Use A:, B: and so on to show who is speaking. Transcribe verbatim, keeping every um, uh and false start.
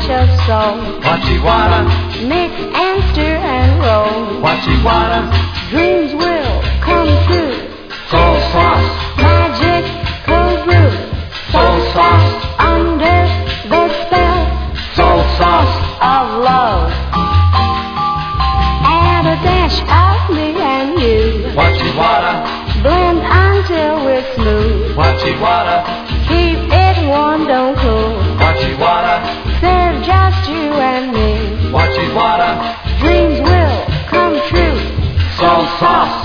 A: dash of salt.
B: Wachiwara,
A: Mix and stir and roll.
B: Wachiwara,
A: Dreams will come true.
B: soul sauce,
A: Magic cold brew.
B: soul sauce,
A: Under the spell
B: soul sauce.
A: of love. Add a dash of me and you.
B: Wachiwara,
A: Blend until we're smooth.
B: Wachiwara,
A: Keep it warm, don't cool.
B: Wachiwara,
A: Serve just you and me.
B: Wachiwara,
A: Dreams will come true.
B: soul sauce.